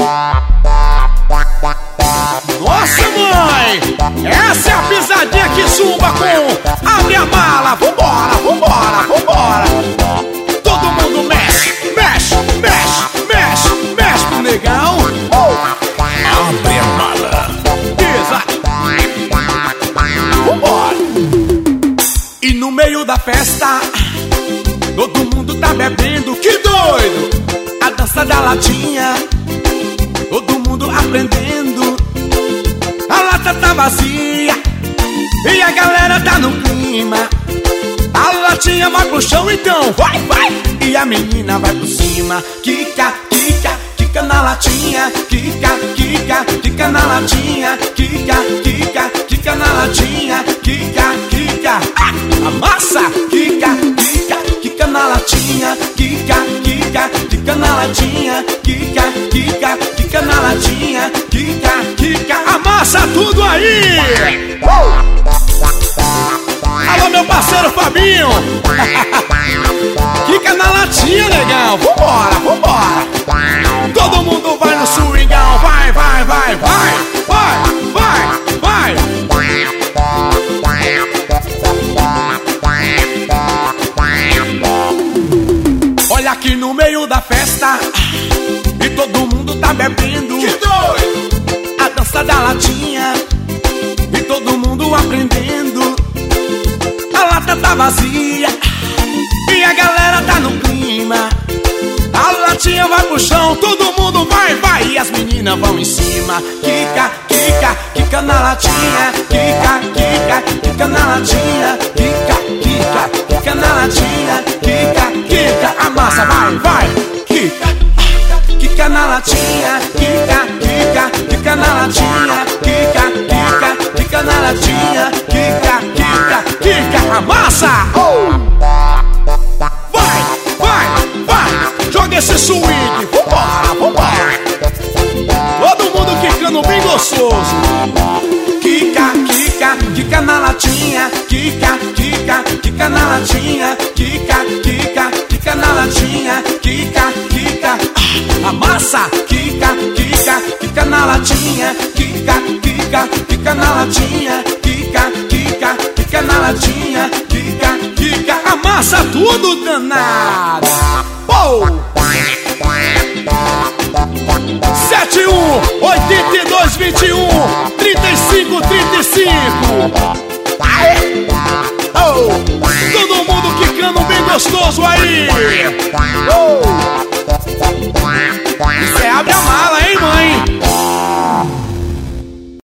Nossa, mãe! Essa é a pisadinha que zumba com abre a mala, vambora, vambora, vambora. Todo mundo mexe, mexe, mexe, mexe, mexe pro negão. Abre a mala. Pisa. Vambora. E no meio da festa todo mundo tá bebendo, que doido! A dança da latinha, todo mundo aprendendo. A lata tá vazia e a galera tá no clima. A latinha vai pro chão, então vai, vai. E a menina vai por cima. Quica, quica, quica na latinha. Quica, quica, quica na latinha. Quica, quica, quica na latinha. Quica, quica, amassa. Quica, quica, quica na latinha. Quica, quica, quica na latinha. Quica, quica, quica na latinha. Quica, quica, amassa tudo aí. Alô, meu parceiro Fabinho. Quica na latinha, legal. Vambora, vambora. Todo mundo vai no swingão. Vai, vai, vai, vai. Vai, vai, vai. Olha aqui no meio da festa e todo mundo tá bebendo. Que doido! A dança da latinha e todo mundo aprendendo. A lata tá vazia e a galera tá no clima. A latinha vai pro chão, todo mundo vai, vai. E as meninas vão em cima. Quica, quica, quica na latinha. Quica, quica, quica na latinha. Quica, quica, quica na latinha. Quica, quica, amassa, vai, vai. Quica, quica na latinha. Quica, quica, quica na latinha. Quica, quica, quica na latinha. Quica, quica, quica, amassa. Vai, vai, vai. Joga esse swing. Vambora, vambora. Todo mundo quicando bem gostoso. Quica, quica, quica na latinha. Quica, quica, quica na latinha. Quica, quica, quica na latinha. Quica, quica, amassa. Quica, quica, quica na latinha. Quica, quica, quica na latinha. Quica, quica, quica na latinha. Quica, quica, amassa tudo danado. 71 82 21 35 35. Todo mundo quicando bem gostoso aí. Você abre a mala.